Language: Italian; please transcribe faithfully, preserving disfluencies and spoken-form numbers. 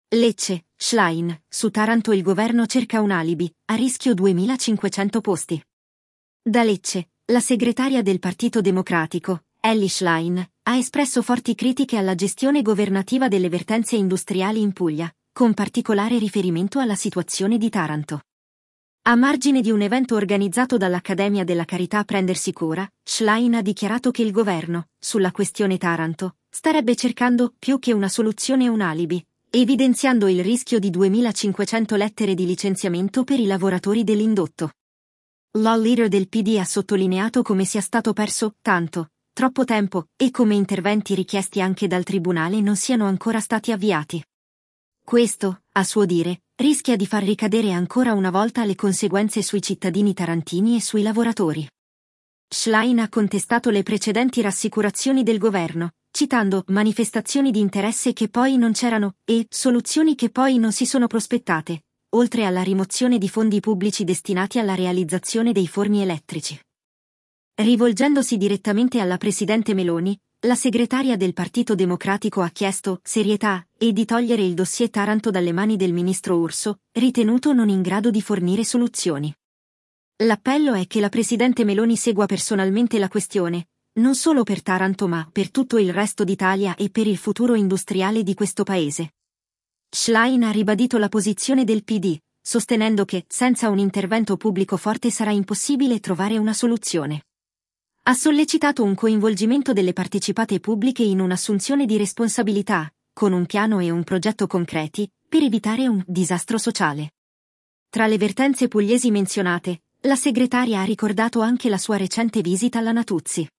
Lecce, Schlein, su Taranto il governo cerca un alibi, a rischio duemilacinquecento posti. Da Lecce, la segretaria del Partito Democratico, Elly Schlein, ha espresso forti critiche alla gestione governativa delle vertenze industriali in Puglia, con particolare riferimento alla situazione di Taranto. A margine di un evento organizzato dall'Accademia della Carità Prendersi Cura, Schlein ha dichiarato che il governo, sulla questione Taranto, starebbe cercando più che una soluzione un alibi, evidenziando il rischio di duemilacinquecento lettere di licenziamento per i lavoratori dell'indotto. La leader del P D ha sottolineato come sia stato perso tanto, troppo tempo, e come interventi richiesti anche dal tribunale non siano ancora stati avviati. Questo, a suo dire, rischia di far ricadere ancora una volta le conseguenze sui cittadini tarantini e sui lavoratori. Schlein ha contestato le precedenti rassicurazioni del governo, citando manifestazioni di interesse che poi non c'erano e soluzioni che poi non si sono prospettate, oltre alla rimozione di fondi pubblici destinati alla realizzazione dei forni elettrici. Rivolgendosi direttamente alla presidente Meloni, la segretaria del Partito Democratico ha chiesto serietà e di togliere il dossier Taranto dalle mani del ministro Urso, ritenuto non in grado di fornire soluzioni. L'appello è che la presidente Meloni segua personalmente la questione, non solo per Taranto ma per tutto il resto d'Italia e per il futuro industriale di questo paese. Schlein ha ribadito la posizione del P D, sostenendo che senza un intervento pubblico forte sarà impossibile trovare una soluzione. Ha sollecitato un coinvolgimento delle partecipate pubbliche in un'assunzione di responsabilità, con un piano e un progetto concreti, per evitare un disastro sociale. Tra le vertenze pugliesi menzionate, la segretaria ha ricordato anche la sua recente visita alla Natuzzi.